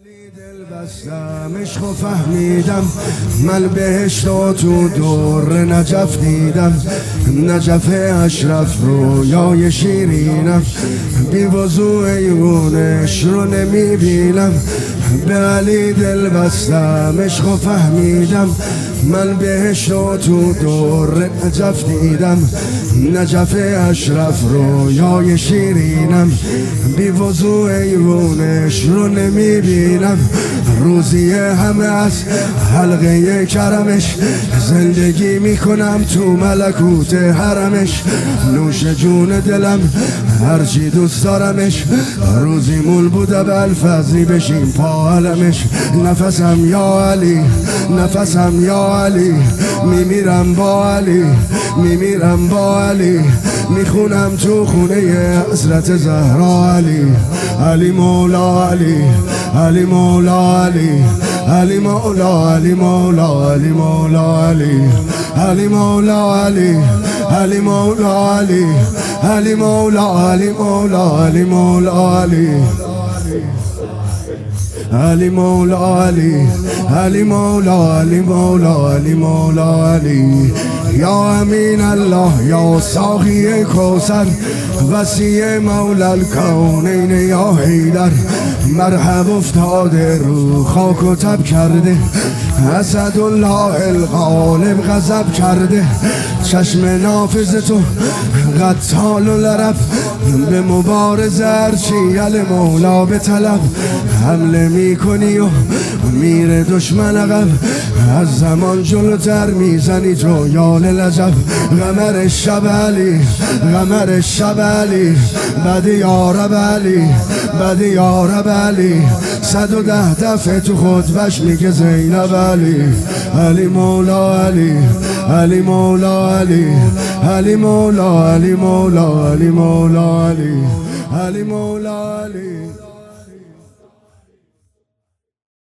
دل بستم عشق و فهمیدم من بهشت و تو دور نجف دیدم. نجف اشرف رویای شیرینم، بی وضوع عیونش رو نمیبینم. به علی دل بستم عشق و فهمیدم من بهشت و تو دور نجف دیدم. نجف اشرف رویای شیرینم، بی وضوع عیونش رو نمیبینم. روزی همه از حلقه کرمش زندگی میکنم تو ملکوت حرمش. نوش جون دلم هرچی دوست دارمش، روزی مول بوده بالفضلی بشیم پا علمش. نفسم یا علی، نفسم یا علی، میمیرم با علی، میمیرم با علی. میخونم تو خونه حضرت زهرا علی. علی مولا علی، علی مولا علی، علی مولا علی مولا علی مولا علی، علی مولا علی، علی مولا علی، علی مولا علی مولا علی مولا علی، علی مولا علی، علی مولا علی مولا علی مولا علی. یا امین الله یا ساقی کوثر، وسیع مولا الکونین یا حیدر. مرحب افتاده رو خاک و تب کرده، اسدالله الغالب غضب کرده. چشم نافذ تو قتال و لرب، به مبارز ارچیل مولا به طلب. حمله میکنی و میره دشمن عقب، از زمان جلوتر میزنی تو یال لجب. قمر شب علی، قمر شب علی، بده یا رب علی، بده یا رب علی. 110 دفعه تو خطبش میگه زینب علی. علی مولا علی، علی مولا علی، علی مولا علی مولا علی مولا علی، علی مولا علی.